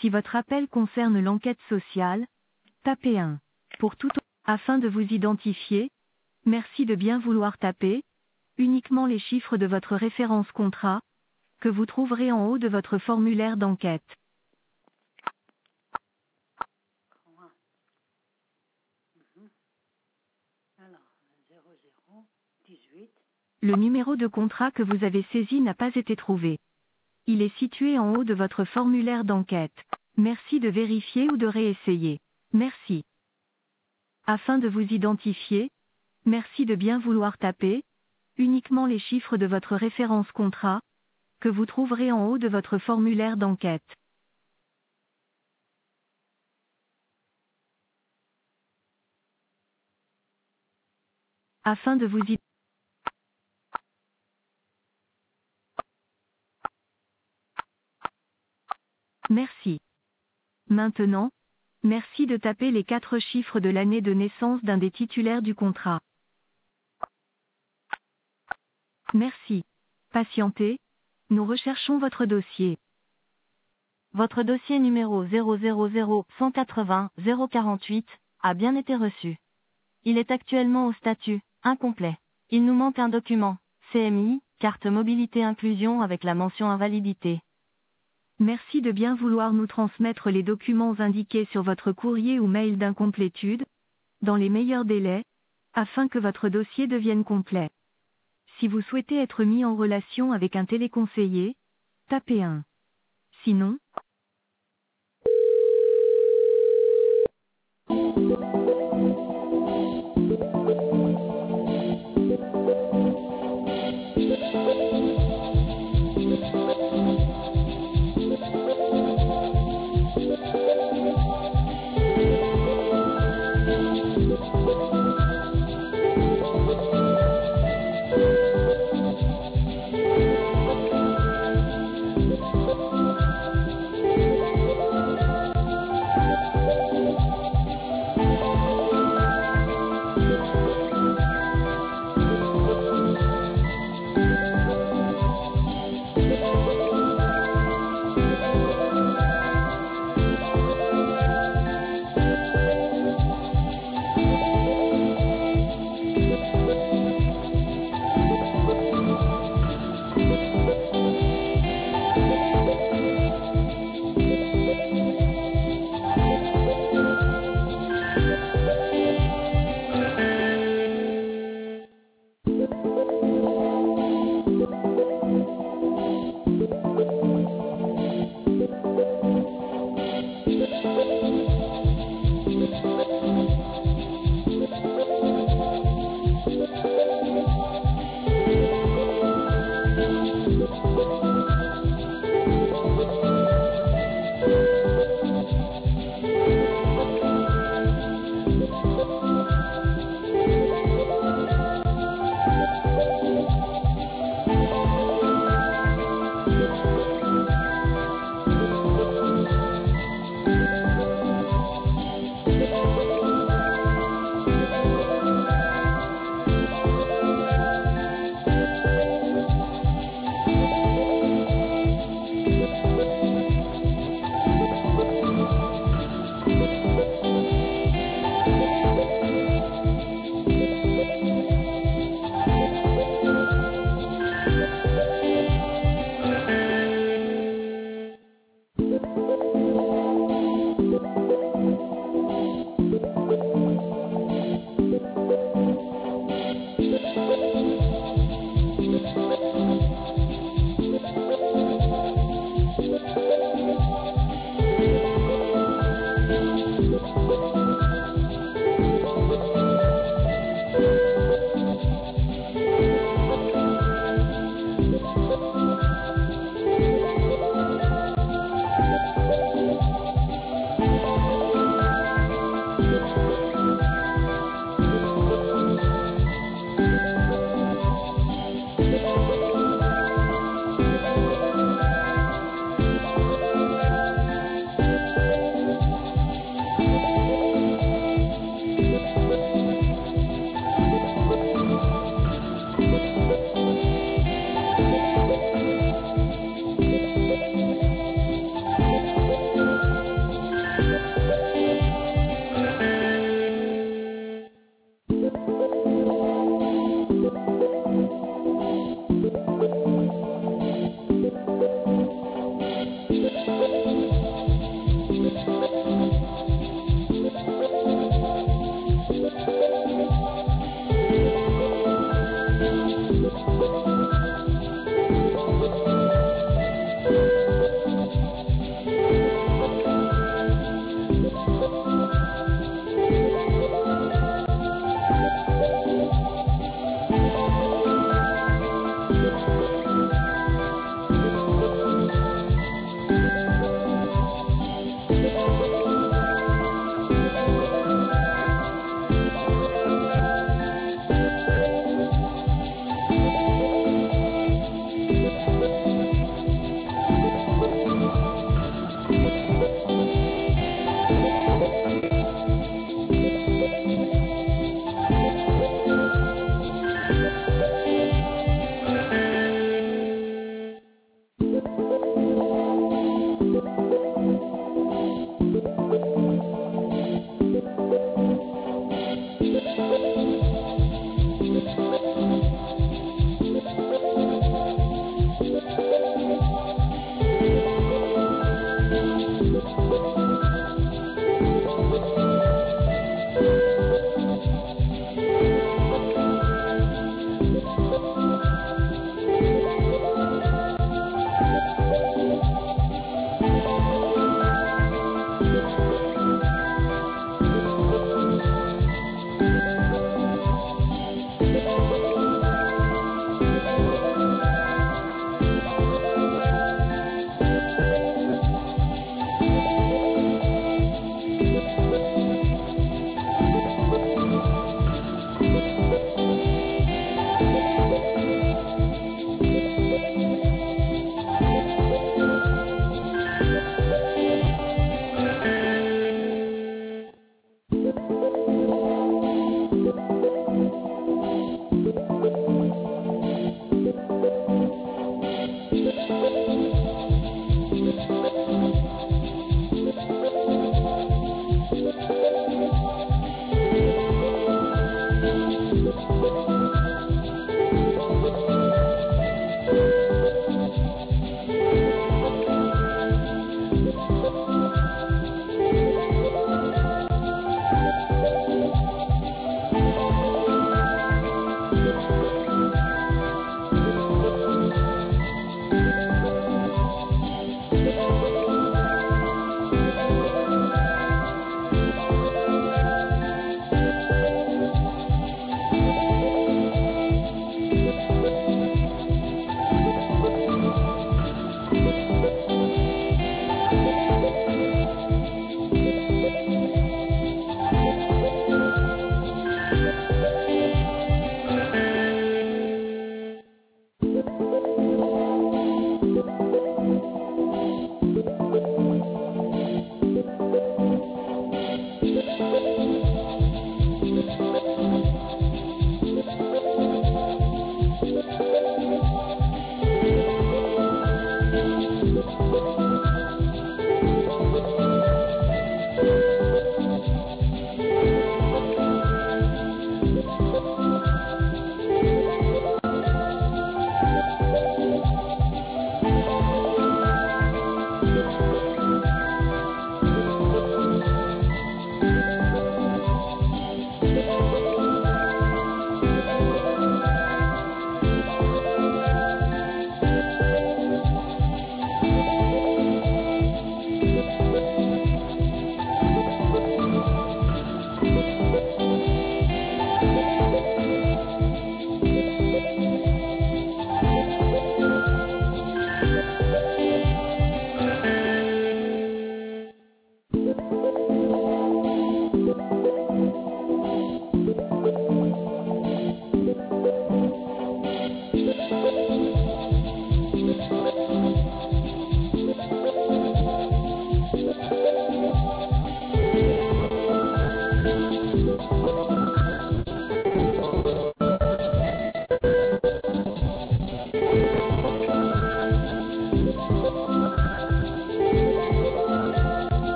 Si votre appel concerne l'enquête sociale, tapez 1. Pour tout afin de vous identifier, merci de bien vouloir taper uniquement les chiffres de votre référence contrat, que vous trouverez en haut de votre formulaire d'enquête. Alors, 0018. Le numéro de contrat que vous avez saisi n'a pas été trouvé. Il est situé en haut de votre formulaire d'enquête. Merci de vérifier ou de réessayer. Merci. Afin de vous identifier, merci de bien vouloir taper uniquement les chiffres de votre référence contrat, que vous trouverez en haut de votre formulaire d'enquête. Afin de vous identifier. Merci. Maintenant, merci de taper les 4 chiffres de l'année de naissance d'un des titulaires du contrat. Merci. Patientez, nous recherchons votre dossier. Votre dossier numéro 000180048 a bien été reçu. Il est actuellement au statut incomplet. Il nous manque un document, CMI, carte mobilité inclusion avec la mention invalidité. Merci de bien vouloir nous transmettre les documents indiqués sur votre courrier ou mail d'incomplétude, dans les meilleurs délais, afin que votre dossier devienne complet. Si vous souhaitez être mis en relation avec un téléconseiller, tapez 1. Sinon,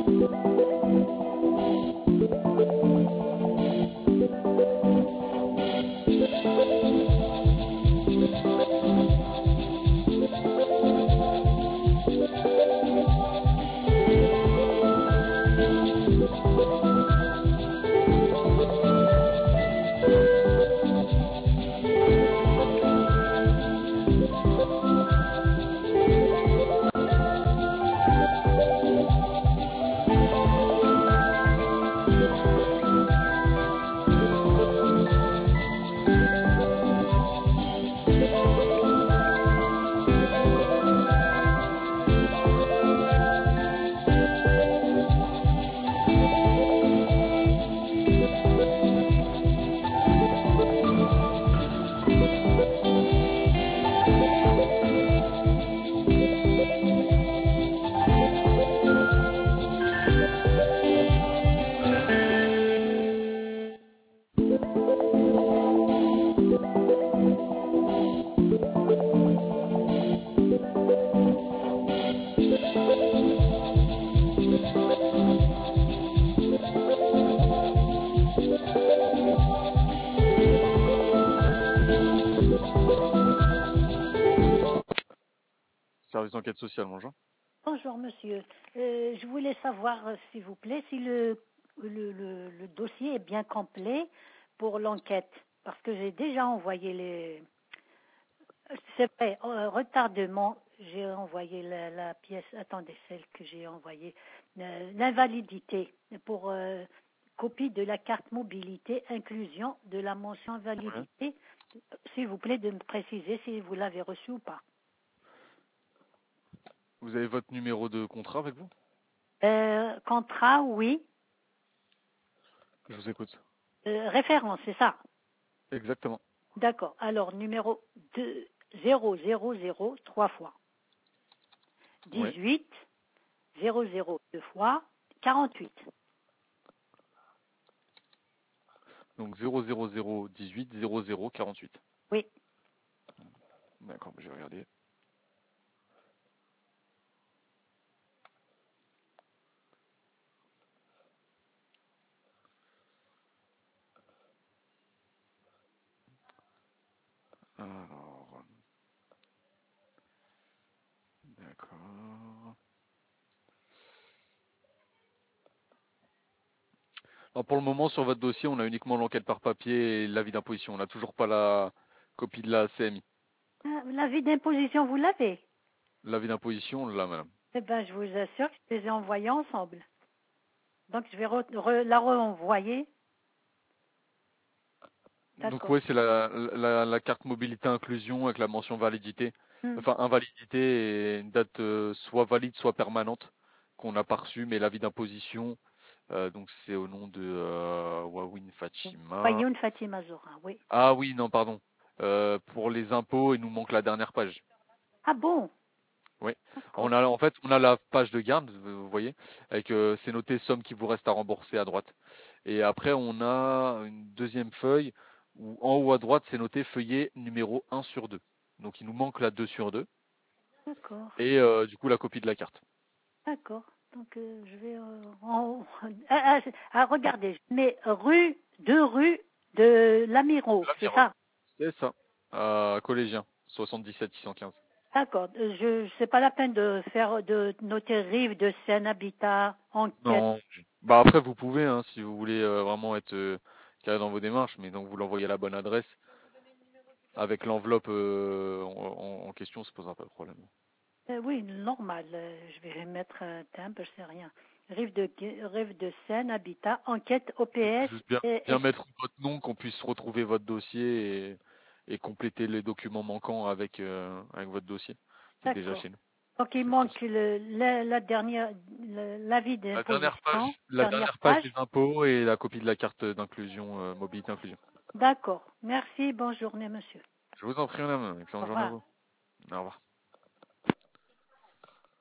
Service d'enquête sociale, bonjour. Bonjour monsieur. Je voulais savoir, s'il vous plaît, si le dossier est bien complet pour l'enquête. Parce que j'ai déjà envoyé les... C'est vrai, retardement, j'ai envoyé la pièce... Attendez, celle que j'ai envoyée. L'invalidité pour copie de la carte mobilité, inclusion de la mention invalidité. S'il vous plaît de me préciser si vous l'avez reçu ou pas. Vous avez votre numéro de contrat avec vous? Contrat, oui. Je vous écoute. Référence, c'est ça? Exactement. D'accord. Alors, numéro 000 3 fois. 18 00 2 fois 48. Donc 00018 0048. Oui. D'accord, je vais regarder. Alors, d'accord. Alors pour le moment, sur votre dossier, on a uniquement l'enquête par papier et l'avis d'imposition. On n'a toujours pas la copie de la CMI. L'avis d'imposition, vous l'avez? L'avis d'imposition, là, madame. Eh bien, je vous assure que je les ai envoyés ensemble. Donc, je vais la renvoyer. Donc oui, c'est la carte mobilité inclusion avec la mention validité. Enfin, invalidité et une date soit valide, soit permanente qu'on n'a pas reçue, mais l'avis d'imposition, donc c'est au nom de Wawin Fatima. Wayoun Fatima Zora, oui. Ah oui, non, pardon. Pour les impôts, il nous manque la dernière page. Ah bon? Oui. On a la page de garde, vous voyez, avec c'est noté somme qui vous reste à rembourser à droite. Et après, on a une deuxième feuille où en haut à droite, c'est noté feuillet numéro 1 sur 2. Donc il nous manque la 2 sur 2. D'accord. Et du coup, la copie de la carte. D'accord. Donc, je vais regardez, je mets deux rues de l'Amiro, c'est ça? C'est ça. Collégien, 77 615. D'accord. C'est pas la peine de noter Rive de Seine, Habitat, enquête. Non. Bah après, vous pouvez, hein, si vous voulez vraiment être carré dans vos démarches, mais donc vous l'envoyez à la bonne adresse. Avec l'enveloppe en question, ça posera pas de problème. Oui, normal. Je vais mettre un timbre, je sais rien. Rive de Seine, Habitat, enquête OPS. Juste bien mettre votre nom, qu'on puisse retrouver votre dossier et compléter les documents manquants avec votre dossier, qui est déjà chez nous. Donc il manque la dernière, l'avis d'imposition. La dernière page des impôts et la copie de la carte d'inclusion, mobilité inclusion. D'accord. Merci. Bonne journée, monsieur. Je vous en prie, madame. Excellente journée à vous. Au revoir.